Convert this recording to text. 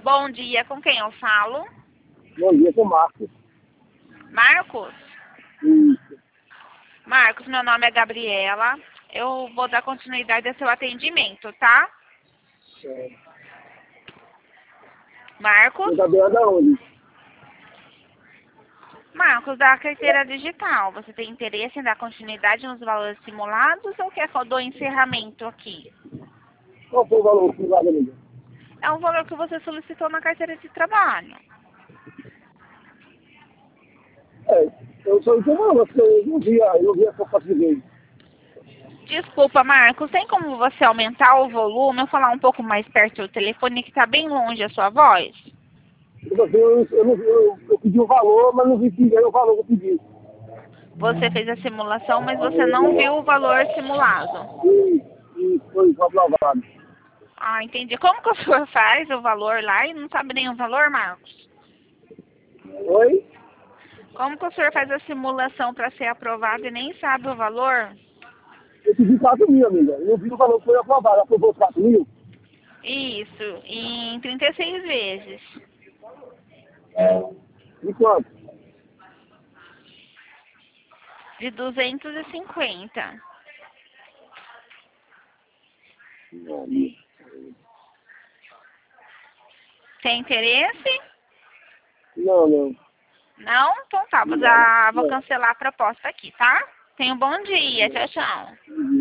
Bom dia, com quem eu falo? Bom dia, sou Marcos. Marcos? Isso. Marcos, meu nome é Gabriela. Eu vou dar continuidade ao seu atendimento, tá? É. Marcos? Você tá bem da onde? Marcos, da carteira digital. Você tem interesse em dar continuidade nos valores simulados ou quer que eu dou encerramento aqui? Qual foi o valor que vai amiga? É um valor que você solicitou na carteira de trabalho. Eu sou então, você eu vi a fofoca de vez. Desculpa, Marcos, tem como você aumentar o volume ou falar um pouco mais perto do telefone que está bem longe a sua voz? Tipo assim, eu pedi o valor, mas não vi que era o valor que eu pedi. Você fez a simulação, mas você não viu o valor simulado. E foi aprovado. Ah, entendi. Como que o senhor faz o valor lá e não sabe nem o valor, Marcos? Oi? Como que o senhor faz a simulação para ser aprovado e nem sabe o valor? Eu pedi 4 mil, amiga. Eu não vi o valor que foi aprovado. Aprovou 4 mil? Isso, em 36 vezes. De quanto? De 250. Tem interesse? Não. Não? Então tá, vou cancelar a proposta aqui, tá? Tenha um bom dia. Tchau, tchau.